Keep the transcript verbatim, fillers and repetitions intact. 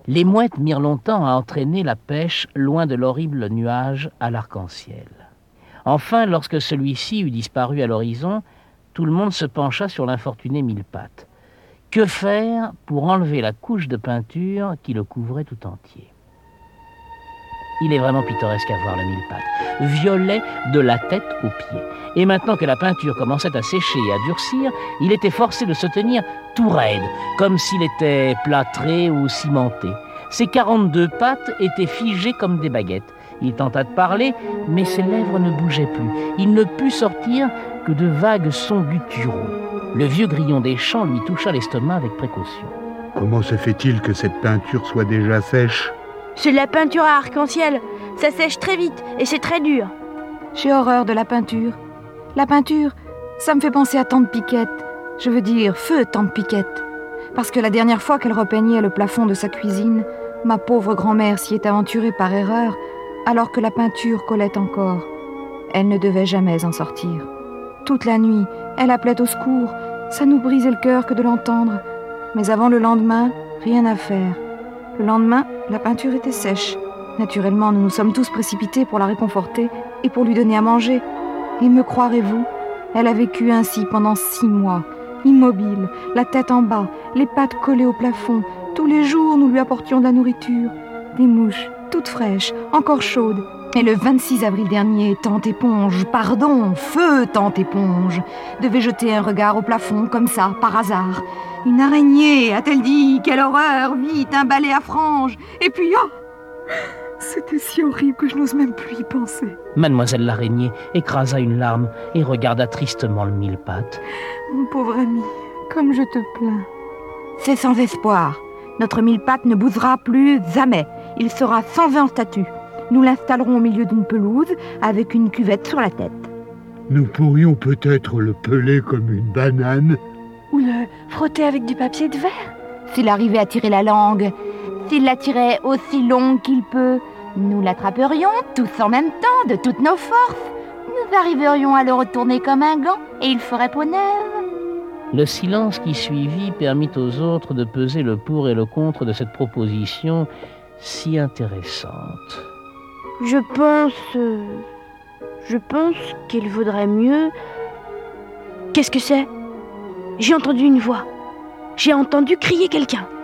Les mouettes mirent longtemps à entraîner la pêche loin de l'horrible nuage à l'arc-en-ciel. Enfin, lorsque celui-ci eut disparu à l'horizon, tout le monde se pencha sur l'infortuné Mille-Pattes. Que faire pour enlever la couche de peinture qui le couvrait tout entier? Il est vraiment pittoresque à voir le Mille-Pattes, violet de la tête aux pieds. Et maintenant que la peinture commençait à sécher et à durcir, il était forcé de se tenir tout raide, comme s'il était plâtré ou cimenté. Ses quarante-deux pattes étaient figées comme des baguettes. Il tenta de parler, mais ses lèvres ne bougeaient plus. Il ne put sortir que de vagues sons gutturaux. Le vieux grillon des champs lui toucha l'estomac avec précaution. Comment se fait-il que cette peinture soit déjà sèche ? C'est de la peinture à arc-en-ciel. Ça sèche très vite et c'est très dur. J'ai horreur de la peinture. La peinture, ça me fait penser à tante Piquette. Je veux dire, feu tante Piquette. Parce que la dernière fois qu'elle repeignait le plafond de sa cuisine, ma pauvre grand-mère s'y est aventurée par erreur, alors que la peinture collait encore. Elle ne devait jamais en sortir. Toute la nuit, elle appelait au secours. Ça nous brisait le cœur que de l'entendre. Mais avant le lendemain, rien à faire. Le lendemain, la peinture était sèche. Naturellement, nous nous sommes tous précipités pour la réconforter et pour lui donner à manger. Et me croirez-vous, elle a vécu ainsi pendant six mois, immobile, la tête en bas, les pattes collées au plafond. Tous les jours, nous lui apportions de la nourriture. Des mouches, toutes fraîches, encore chaudes. Et le vingt-six avril dernier, tante Éponge, pardon, feu tante Éponge, devait jeter un regard au plafond, comme ça, par hasard. Une araignée, a-t-elle dit? Quelle horreur! Vite, un balai à franges! Et puis, oh! C'était si horrible que je n'ose même plus y penser. Mademoiselle l'araignée écrasa une larme et regarda tristement le Mille-Pattes. Mon pauvre ami, comme je te plains. C'est sans espoir. Notre Mille-Pattes ne bougera plus jamais. Il sera sans un statut. Nous l'installerons au milieu d'une pelouse avec une cuvette sur la tête. Nous pourrions peut-être le peler comme une banane. Ou le frotter avec du papier de verre. S'il arrivait à tirer la langue, s'il la tirait aussi longue qu'il peut, nous l'attraperions tous en même temps, de toutes nos forces. Nous arriverions à le retourner comme un gant et il ferait peau neuve. Le silence qui suivit permit aux autres de peser le pour et le contre de cette proposition si intéressante. Je pense... Euh, je pense qu'il vaudrait mieux... Qu'est-ce que c'est? J'ai entendu une voix. J'ai entendu crier quelqu'un.